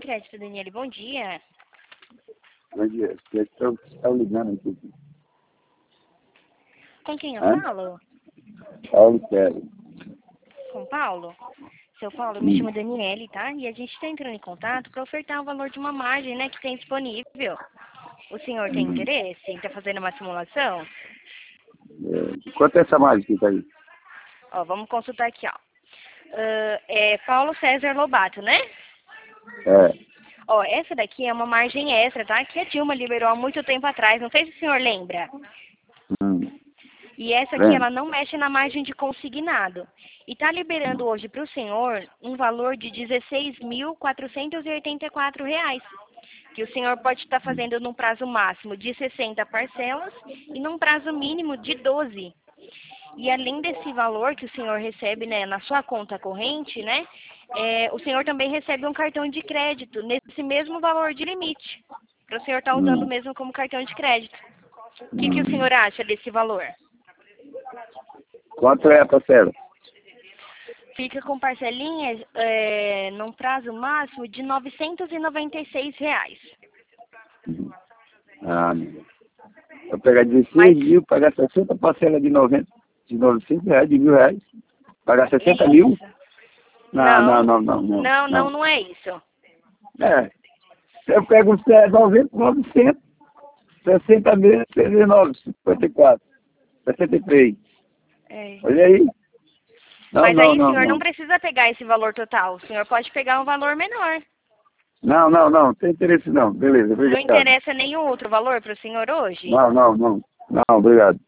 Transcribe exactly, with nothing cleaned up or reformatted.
Crédito, Daniele, bom dia. Bom dia. Estão tá ligando aqui. Com quem eu Hã? falo? Paulo Quero. Com Paulo? Seu Paulo, eu me Hum. chamo Daniele, tá? E a gente está entrando em contato para ofertar o valor de uma margem, né, que tem disponível. O senhor tem Hum. interesse em estar fazendo uma simulação? É, quanto é essa mágica que tá aí? Ó, vamos consultar aqui, ó. Ah, é Paulo César Lobato, né? É. Ó, essa daqui é uma margem extra, tá? Que a Dilma liberou há muito tempo atrás. Não sei se o senhor lembra. Hum. E essa aqui, Vendo? ela não mexe na margem de consignado. E está liberando hoje para o senhor um valor de dezesseis mil quatrocentos e oitenta e quatro reais. Que o senhor pode estar fazendo num prazo máximo de sessenta parcelas e num prazo mínimo de doze. E além desse valor que o senhor recebe, né, na sua conta corrente, né, é, o senhor também recebe um cartão de crédito nesse mesmo valor de limite. Para o senhor estar usando Hum. mesmo como cartão de crédito. O que, que o Hum. senhor acha desse valor? Quanto é a parcela? Fica com parcelinhas é, num prazo máximo de novecentos e noventa e seis reais. Hum. Ah, meu. Eu pegar Mas, dezesseis mil, pagar sessenta parcelas de noventa, de novecentos reais, de mil reais. Pagar sessenta mil? isso. Não, não, Não, não, não, não. não, não, Não. não é isso. É. Eu pego os é, noventa, novecentos, sessenta mil, dezenove, cinquenta e quatro, sessenta e três. É. Olha aí. Não, Mas não, aí o não, senhor não não. precisa pegar esse valor total. O senhor pode pegar um valor menor. Não, não, não, não tem interesse não. Beleza, Não obrigado. interessa nenhum outro valor para o senhor hoje? Não, não, não. Não, obrigado.